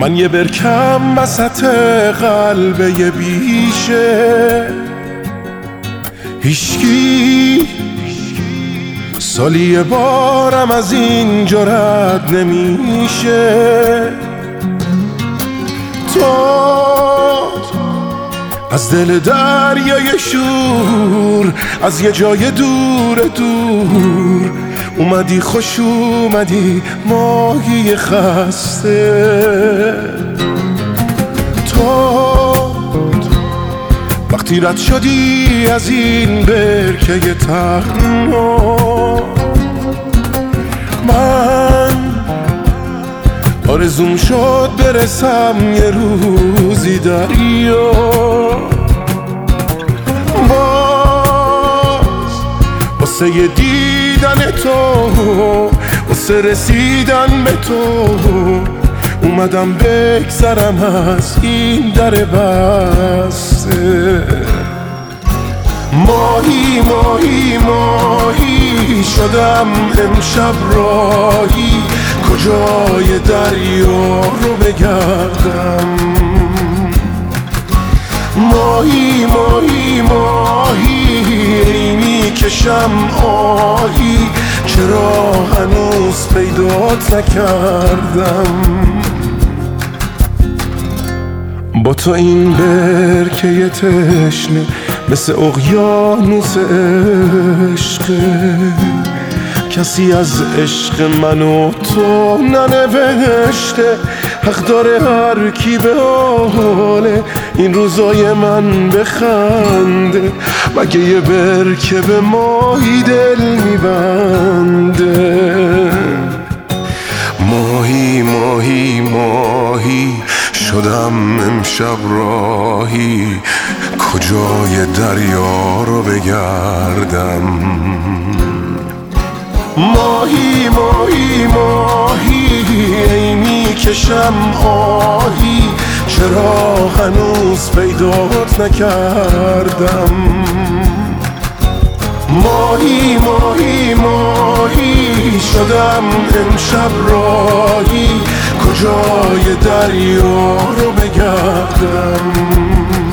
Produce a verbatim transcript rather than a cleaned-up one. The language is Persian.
من یه برکم وسط قلب یه بیشه، هیچکی سالی یه بارم از اینجا رد نمیشه. تو از دل دریای شور، از یه جای دور دور اومدی، خوش اومدی ماهی خسته. تو وقتی رد شدی از این برکه تنها، من آرزوم شد برسم یه روزی دریا. باز واسه یه دیدن تو، واسه رسیدن به تو اومدم بگذرم از این در بسته. ماهی ماهی ماهی شدم امشب راهی، کجای دریا رو بگردم. ماهی ماهی ماهی میکشم آهی، چرا هنوز پیدات نکردم. با تو این برکه تشنه مثل اقیانوس عشقه، کسی از عشق من و تو ننوشته. حق داره هر کی به حال این روزای من بخنده، مگه یه برکه به ماهی دل میبنده. ماهی ماهی ماهی شدم امشب راهی، کجای دریا رو بگردم. ماهی ماهی ماهی میکشم آهی، چرا هنوز پیدات نکردم. ماهی ماهی ماهی شدم امشب راهی، کجای دریا رو بگردم.